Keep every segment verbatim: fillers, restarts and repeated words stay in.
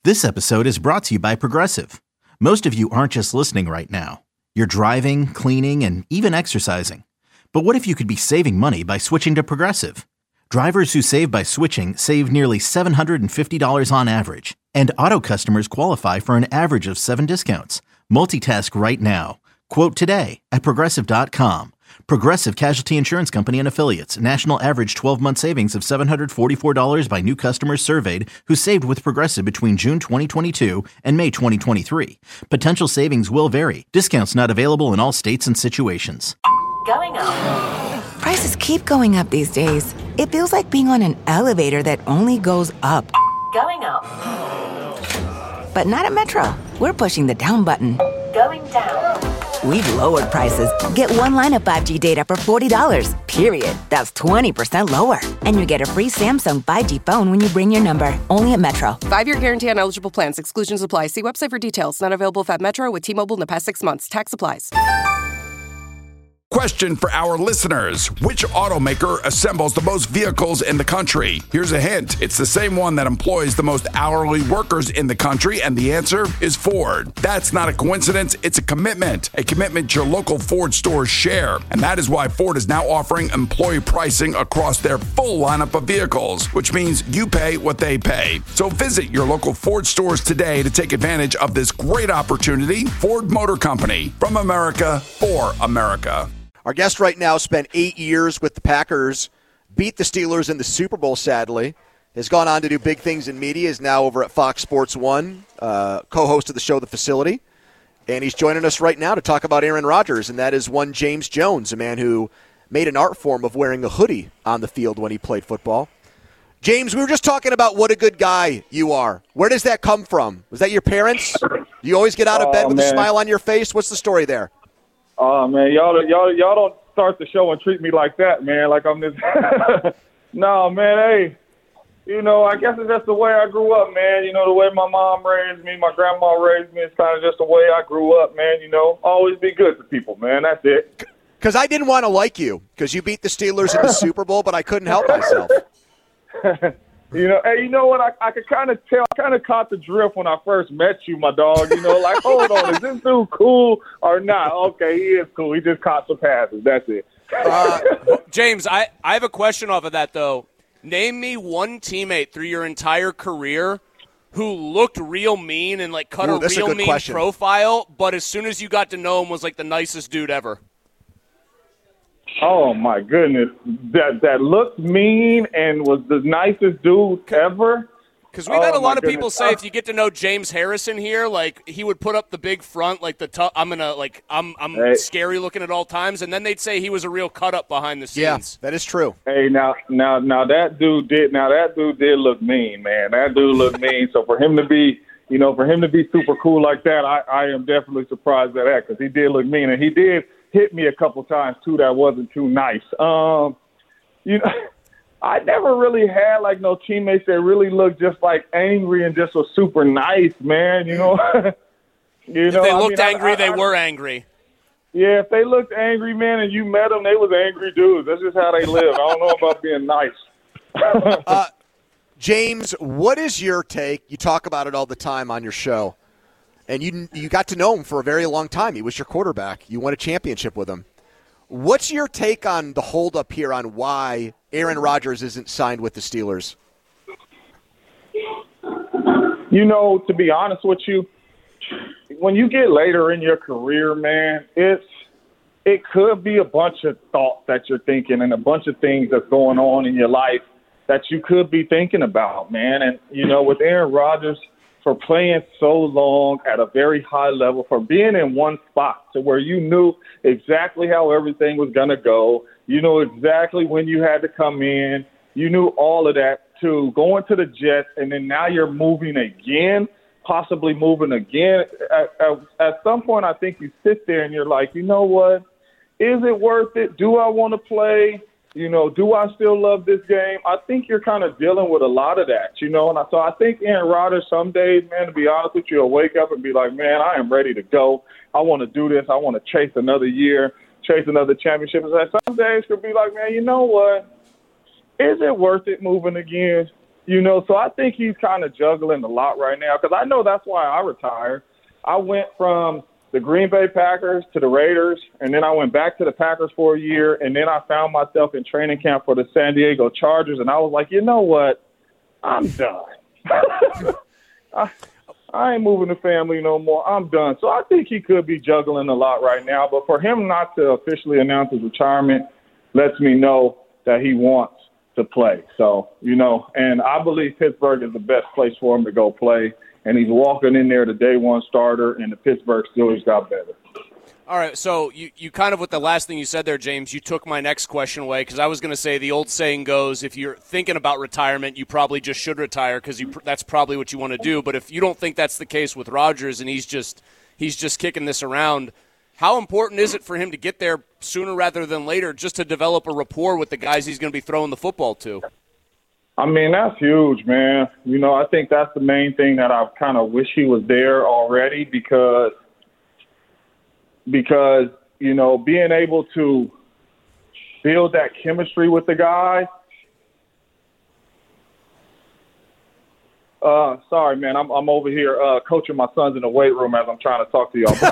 This episode is brought to you by Progressive. Most of you aren't just listening right now. You're driving, cleaning, and even exercising. But what if you could be saving money by switching to Progressive? Drivers who save by switching save nearly seven hundred fifty dollars on average. And auto customers qualify for an average of seven discounts. Multitask right now. Quote today at Progressive dot com. Progressive Casualty Insurance Company and Affiliates. National average twelve-month savings of seven hundred forty-four dollars by new customers surveyed who saved with Progressive between June twenty twenty-two and May twenty twenty-three. Potential savings will vary. Discounts not available in all states and situations. Going up. Prices keep going up these days. It feels like being on an elevator that only goes up. Going up. But not at Metro. We're pushing the down button. Going down. We've lowered prices. Get one line of five G data for forty dollars, period. That's twenty percent lower. And you get a free Samsung five G phone when you bring your number. Only at Metro. Five-year guarantee on eligible plans. Exclusions apply. See website for details. Not available at Metro with T-Mobile in the past six months. Tax applies. Question for our listeners. Which automaker assembles the most vehicles in the country? Here's a hint. It's the same one that employs the most hourly workers in the country, and the answer is Ford. That's not a coincidence. It's a commitment. A commitment your local Ford stores share. And that is why Ford is now offering employee pricing across their full lineup of vehicles, which means you pay what they pay. So visit your local Ford stores today to take advantage of this great opportunity. Ford Motor Company. From America, for America. Our guest right now spent eight years with the Packers, beat the Steelers in the Super Bowl, sadly, has gone on to do big things in media, is now over at Fox Sports one, uh, co-host of the show The Facility, and he's joining us right now to talk about Aaron Rodgers, and that is one James Jones, a man who made an art form of wearing a hoodie on the field when he played football. James, we were just talking about what a good guy you are. Where does that come from? Was that your parents? Do you always get out of bed oh, with man. a smile on your face? What's the story there? Oh, man, y'all, y'all, y'all don't start the show and treat me like that, man, like I'm this. No, man, hey, you know, I guess it's just the way I grew up, man. You know, the way my mom raised me, my grandma raised me, it's kind of just the way I grew up, man, you know. Always be good to people, man, that's it. Because I didn't want to like you, because you beat the Steelers in the Super Bowl, but I couldn't help myself. You know, hey, you know what? I, I could kind of tell, I kind of caught the drift when I first met you, my dog. You know, like, hold on, is this dude cool or not? Okay, he is cool. He just caught some passes. That's it. Uh, James, I, I have a question off of that, though. Name me one teammate through your entire career who looked real mean and, like, cut Ooh, a that's a real good mean question. profile, but as soon as you got to know him was, like, the nicest dude ever. Oh, my goodness. That that looked mean and was the nicest dude ever. Because we've oh, had a lot of goodness. people say if you get to know James Harrison here, like, he would put up the big front, like, the t- I'm going to, like, I'm I'm hey. scary looking at all times, and then they'd say he was a real cut-up behind the Yeah, scenes. that is true. Hey, now, now, now that dude did. Now that dude did look mean, man. That dude looked mean. So for him to be, you know, for him to be super cool like that, I, I am definitely surprised at that because he did look mean, and he did hit me a couple times too. That wasn't too nice. Um, you know, I never really had like no teammates that really looked just like angry and just was super nice, man. You know, you If know, they I looked mean, I- angry, I, they I, were angry. Yeah, if they looked angry, man, and you met them, they was angry dudes. That's just how they live. I don't know about being nice. uh, James, what is your take? You talk about it all the time on your show, and you you got to know him for a very long time. He was your quarterback. You won a championship with him. What's your take on the holdup here on why Aaron Rodgers isn't signed with the Steelers? You know, to be honest with you, when you get later in your career, man, it's it could be a bunch of thoughts that you're thinking and a bunch of things that's going on in your life that you could be thinking about, man. And, you know, with Aaron Rodgers, for playing so long at a very high level, for being in one spot to where you knew exactly how everything was going to go, you know exactly when you had to come in, you knew all of that, to going to the Jets, and then now you're moving again, possibly moving again. At, at, at some point, I think you sit there and you're like, you know what? Is it worth it? Do I want to play? You know, do I still love this game? I think you're kind of dealing with a lot of that, you know. And I, so I think Aaron Rodgers, some days, man, to be honest with you, will wake up and be like, man, I am ready to go. I want to do this. I want to chase another year, chase another championship. And some days could be like, man, you know what? Is it worth it moving again? You know, so I think he's kind of juggling a lot right now because I know that's why I retired. I went from the Green Bay Packers to the Raiders, and then I went back to the Packers for a year, and then I found myself in training camp for the San Diego Chargers, and I was like, you know what? I'm done. I, I ain't moving the family no more. I'm done. So I think he could be juggling a lot right now, but for him not to officially announce his retirement lets me know that he wants to play. So, you know, and I believe Pittsburgh is the best place for him to go play. And he's walking in there the day one starter, and the Pittsburgh Steelers got better. All right, so you, you kind of, with the last thing you said there, James, you took my next question away because I was going to say the old saying goes, if you're thinking about retirement, you probably just should retire because that's probably what you want to do. But if you don't think that's the case with Rodgers and he's just he's just kicking this around, how important is it for him to get there sooner rather than later just to develop a rapport with the guys he's going to be throwing the football to? I mean, that's huge, man. You know, I think that's the main thing that I kind of wish he was there already because, because, you know, being able to build that chemistry with the guy. Uh, sorry, man. I'm I'm over here uh, coaching my sons in the weight room as I'm trying to talk to y'all.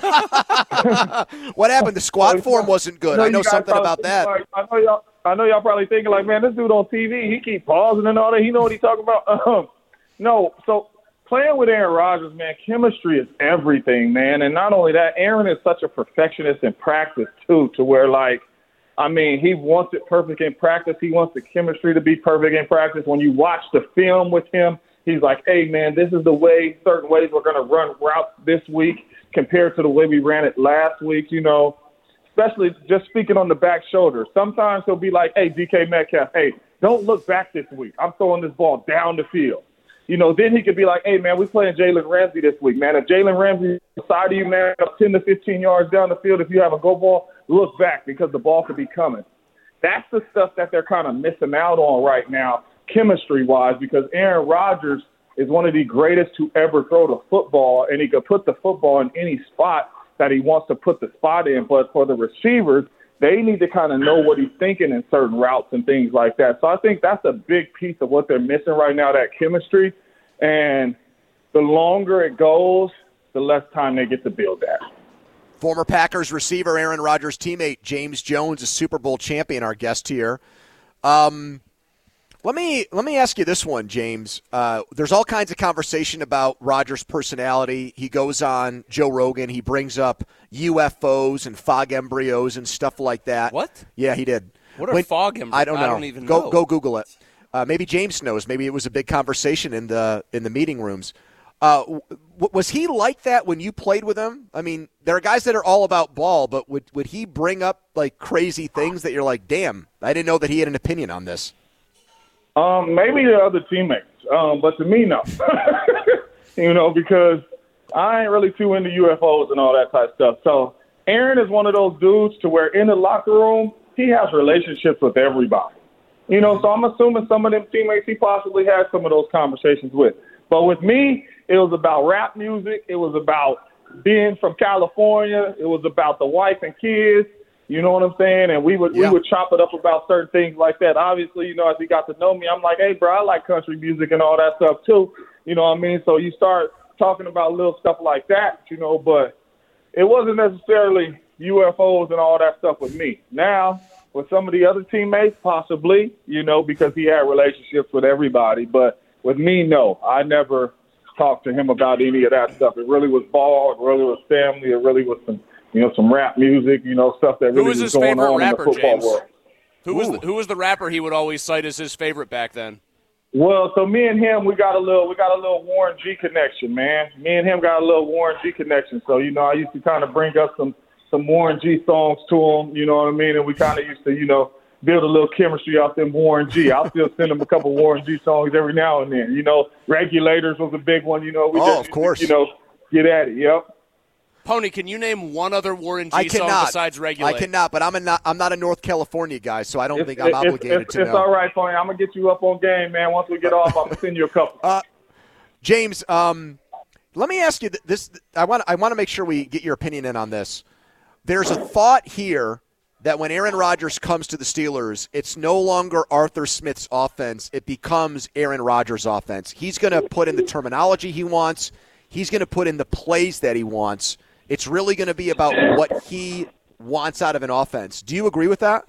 What happened? The squat form wasn't good. No, I know you guys something probably about that. Like, I know y'all. I know y'all probably thinking like, man, this dude on T V, he keep pausing and all that. He know what he's talking about. Um, no, so playing with Aaron Rodgers, man, chemistry is everything, man. And not only that, Aaron is such a perfectionist in practice too, to where like, I mean, he wants it perfect in practice. He wants the chemistry to be perfect in practice. When you watch the film with him, he's like, hey, man, this is the way, certain ways we're going to run routes this week compared to the way we ran it last week, you know. Especially just speaking on the back shoulder. Sometimes he'll be like, hey, D K Metcalf, hey, don't look back this week. I'm throwing this ball down the field. You know, then he could be like, hey, man, we're playing Jalen Ramsey this week, man. If Jalen Ramsey beside you, man, up ten to fifteen yards down the field, if you have a go ball, look back because the ball could be coming. That's the stuff that they're kind of missing out on right now, chemistry-wise, because Aaron Rodgers is one of the greatest to ever throw the football, and he could put the football in any spot that he wants to put the spot in. But for the receivers, they need to kind of know what he's thinking in certain routes and things like that. So I think that's a big piece of what they're missing right now, that chemistry. And the longer it goes, the less time they get to build that. Former Packers receiver, Aaron Rodgers' teammate, James Jones, a Super Bowl champion, our guest here. Um, let me let me ask you this one, James. Uh, there's all kinds of conversation about Rodgers' personality. He goes on Joe Rogan. He brings up U F Os and fog embryos and stuff like that. What? Yeah, he did. What are when, fog embryos? I don't know. I don't even go, know. Go Google it. Uh, maybe James knows. Maybe it was a big conversation in the in the meeting rooms. Uh, w- was he like that when you played with him? I mean, there are guys that are all about ball, but would would he bring up like crazy things that you're like, damn, I didn't know that he had an opinion on this? Um, maybe the other teammates, um, but to me, no. You know, because I ain't really too into U F Os and all that type of stuff. So Aaron is one of those dudes to where in the locker room, he has relationships with everybody. You know, so I'm assuming some of them teammates he possibly had some of those conversations with. But with me, it was about rap music. It was about being from California. It was about the wife and kids. You know what I'm saying? And we would yeah. we would chop it up about certain things like that. Obviously, you know, as he got to know me, I'm like, hey, bro, I like country music and all that stuff too. You know what I mean? So you start talking about little stuff like that, you know, but it wasn't necessarily U F Os and all that stuff with me. Now, with some of the other teammates, possibly, you know, because he had relationships with everybody. But with me, no, I never talked to him about any of that stuff. It really was ball. It really was family. It really was some, you know, some rap music, you know, stuff that really was, was his going favorite on rapper, in the football James? world. Who was, the, who was the rapper he would always cite as his favorite back then? Well, so me and him, we got a little, we got a little Warren G connection, man. Me and him got a little Warren G connection. So, you know, I used to kind of bring up some, some Warren G songs to him, you know what I mean? And we kind of used to, you know, build a little chemistry off them Warren G. I'll still send him a couple Warren G songs every now and then. You know, Regulators was a big one, you know. We oh, just, of course. You know, get at it, yep. Pony, can you name one other Warren G I song cannot. besides Regulate? I cannot, but I'm a not, I'm not a North California guy, so I don't It's, think I'm it's, obligated it's, to it's know. It's all right, Pony. I'm going to get you up on game, man. Once we get off, I'm going to send you a couple. Uh, James, um, let me ask you this. I want I want to make sure we get your opinion in on this. There's a thought here that when Aaron Rodgers comes to the Steelers, it's no longer Arthur Smith's offense. It becomes Aaron Rodgers' offense. He's going to put in the terminology he wants. He's going to put in the plays that he wants. It's really going to be about what he wants out of an offense. Do you agree with that?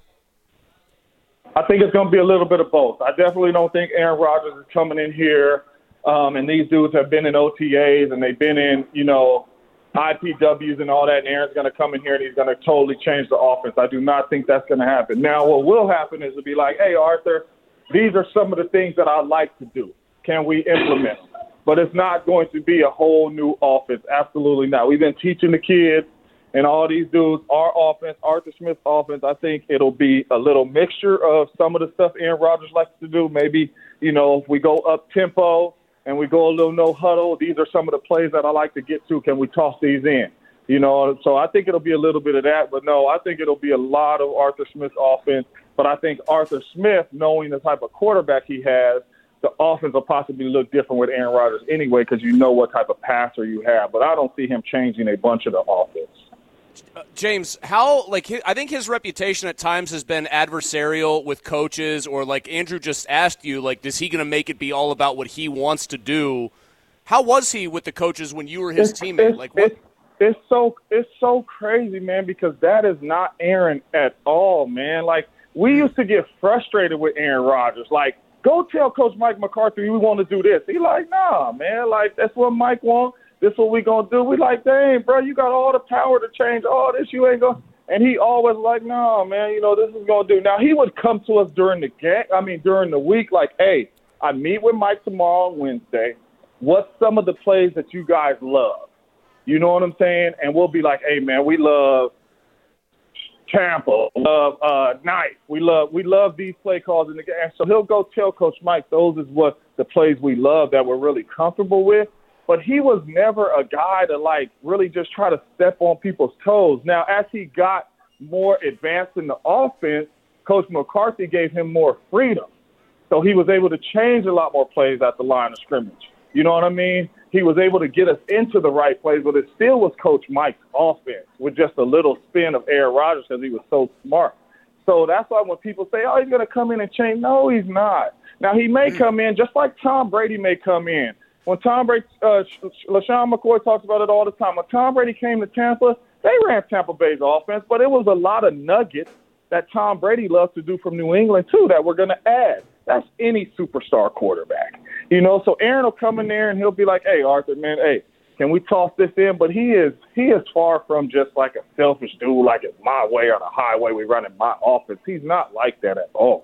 I think it's going to be a little bit of both. I definitely don't think Aaron Rodgers is coming in here, um, and these dudes have been in O T As and they've been in, you know, I P Ws and all that, and Aaron's going to come in here and he's going to totally change the offense. I do not think that's going to happen. Now, what will happen is to be like, hey, Arthur, these are some of the things that I like to do. Can we implement? But it's not going to be a whole new offense. Absolutely not. We've been teaching the kids and all these dudes our offense, Arthur Smith's offense. I think it'll be a little mixture of some of the stuff Aaron Rodgers likes to do. Maybe, you know, if we go up tempo and we go a little no huddle, these are some of the plays that I like to get to. Can we toss these in? You know, so I think it'll be a little bit of that. But, no, I think it'll be a lot of Arthur Smith's offense. But I think Arthur Smith, knowing the type of quarterback he has, the offense will possibly look different with Aaron Rodgers anyway because you know what type of passer you have. But I don't see him changing a bunch of the offense. Uh, James, how, like, his, I think his reputation at times has been adversarial with coaches, or like Andrew just asked you, like, is he going to make it be all about what he wants to do? How was he with the coaches when you were his it's, teammate? It's, like, what? It's, it's so it's so crazy, man, because that is not Aaron at all, man. Like, we used to get frustrated with Aaron Rodgers. Like, go tell Coach Mike McCarthy we want to do this. He like, nah, man, like, that's what Mike wants. This is what we going to do. We like, dang, bro, you got all the power to change all this. You ain't going. And he always like, no, man, you know, this is going to do. Now, he would come to us during the game, I mean, during the week, like, hey, I meet with Mike tomorrow, Wednesday. What's some of the plays that you guys love? You know what I'm saying? And we'll be like, hey, man, we love Tampa, love uh, Knife. We love we love these play calls in the game. So he'll go tell Coach Mike those is what the plays we love that we're really comfortable with. But he was never a guy to, like, really just try to step on people's toes. Now, as he got more advanced in the offense, Coach McCarthy gave him more freedom. So he was able to change a lot more plays at the line of scrimmage. You know what I mean? He was able to get us into the right plays, but it still was Coach Mike's offense with just a little spin of Aaron Rodgers because he was so smart. So that's why when people say, oh, he's going to come in and change, no, he's not. Now, he may come in just like Tom Brady may come in. When Tom Brady, uh, LaShawn McCoy talks about it all the time. When Tom Brady came to Tampa, they ran Tampa Bay's offense, but it was a lot of nuggets that Tom Brady loves to do from New England, too, that we're going to add. That's any superstar quarterback. You know, so Aaron will come in there and he'll be like, hey, Arthur, man, hey, can we toss this in? But he is he is far from just like a selfish dude, like it's my way or the highway, we running my offense. He's not like that at all.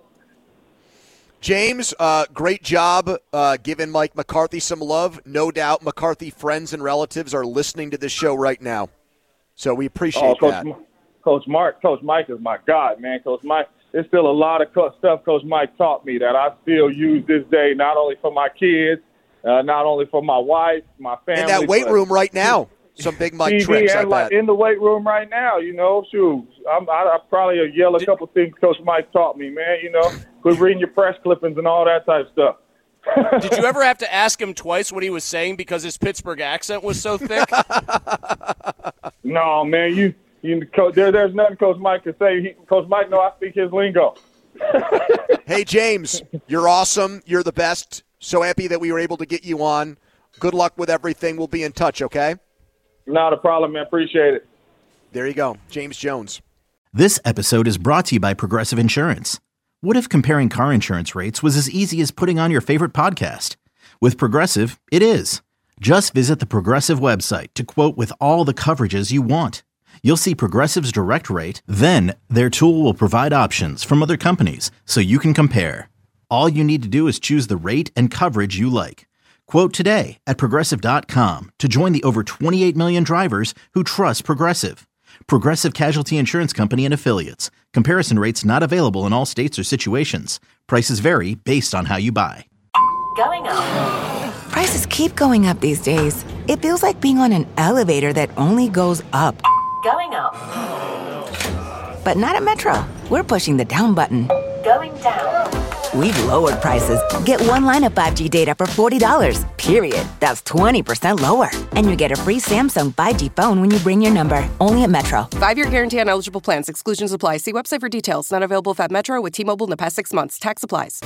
James, uh, great job uh, giving Mike McCarthy some love. No doubt McCarthy friends and relatives are listening to this show right now. So we appreciate oh, Coach, that. Coach Mark, Coach Mike is my God, man. Coach Mike, there's still a lot of co- stuff Coach Mike taught me that I still use this day, not only for my kids, uh, not only for my wife, my family. In that weight room right now. Some big Mike T V tricks, and I like bet. in the weight room right now, you know, shoot. I'm, I, I probably yell a couple things Coach Mike taught me, man, you know. Quit reading your press clippings and all that type of stuff. Did you ever have to ask him twice what he was saying because his Pittsburgh accent was so thick? No, man, you, you Coach, there, there's nothing Coach Mike can say. He, Coach Mike know I speak his lingo. Hey, James, you're awesome. You're the best. So happy that we were able to get you on. Good luck with everything. We'll be in touch, okay? Not a problem, man. Appreciate it. There you go. James Jones. This episode is brought to you by Progressive Insurance. What if comparing car insurance rates was as easy as putting on your favorite podcast? With Progressive, it is. Just visit the Progressive website to quote with all the coverages you want. You'll see Progressive's direct rate, then their tool will provide options from other companies so you can compare. All you need to do is choose the rate and coverage you like. Quote today at Progressive dot com to join the over twenty-eight million drivers who trust Progressive. Progressive Casualty Insurance Company and Affiliates. Comparison rates not available in all states or situations. Prices vary based on how you buy. Going up. Prices keep going up these days. It feels like being on an elevator that only goes up. Going up. But not at Metro. We're pushing the down button. Going down. we've lowered prices. Get one line of five G data for forty dollars, period. That's twenty percent lower. And you get a free Samsung five G phone when you bring your number. Only at Metro. Five-year guarantee on eligible plans. Exclusions apply. See website for details. Not available at Metro with T-Mobile in the past six months. Tax applies.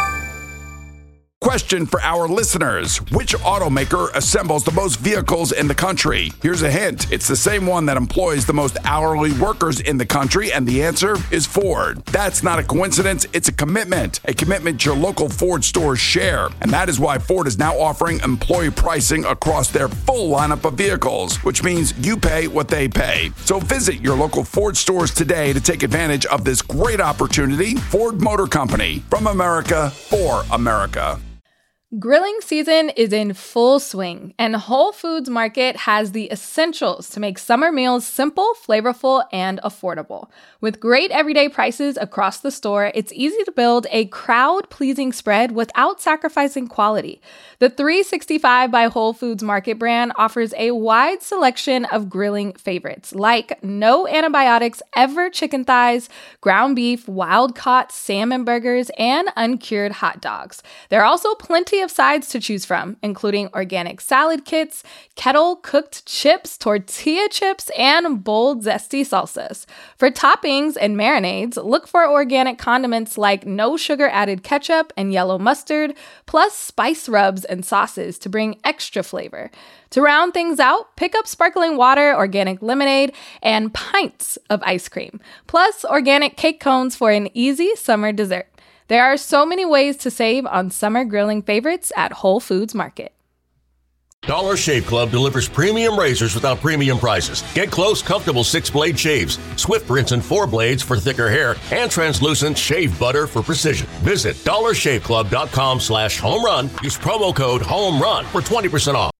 Question for our listeners. Which automaker assembles the most vehicles in the country? Here's a hint. It's the same one that employs the most hourly workers in the country, and the answer is Ford. That's not a coincidence. It's a commitment. A commitment your local Ford stores share. And that is why Ford is now offering employee pricing across their full lineup of vehicles, which means you pay what they pay. So visit your local Ford stores today to take advantage of this great opportunity. Ford Motor Company. From America, for America. Grilling season is in full swing, and Whole Foods Market has the essentials to make summer meals simple, flavorful, and affordable. With great everyday prices across the store, it's easy to build a crowd-pleasing spread without sacrificing quality. The three sixty-five by Whole Foods Market brand offers a wide selection of grilling favorites, like no antibiotics ever chicken thighs, ground beef, wild-caught salmon burgers, and uncured hot dogs. There are also plenty of sides to choose from, including organic salad kits, kettle-cooked chips, tortilla chips, and bold, zesty salsas. For toppings and marinades, look for organic condiments like no-sugar-added ketchup and yellow mustard, plus spice rubs and sauces to bring extra flavor. To round things out, pick up sparkling water, organic lemonade, and pints of ice cream, plus organic cake cones for an easy summer dessert. There are so many ways to save on summer grilling favorites at Whole Foods Market. Dollar Shave Club delivers premium razors without premium prices. Get close, comfortable six-blade shaves, swift rinse and four blades for thicker hair, and translucent shave butter for precision. Visit dollarshaveclub.com slash home run. Use promo code HOME RUN for twenty percent off.